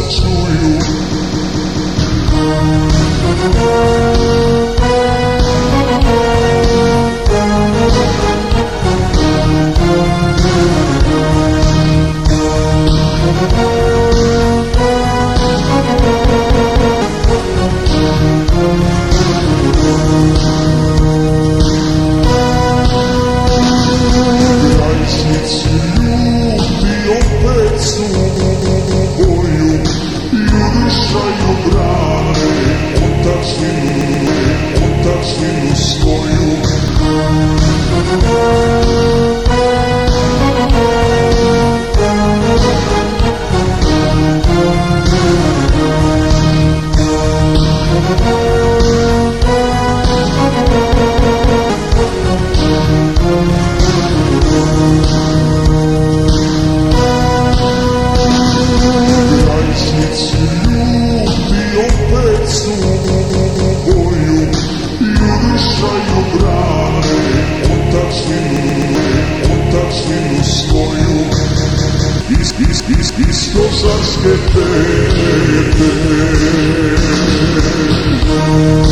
čuju. Graničnici ljudi opet su u boju, jurišaju brane otačbinu svoju. Graničnici ljudi opet su u boju, jurišaju brane otačbinu svoju. Iz košarske tete.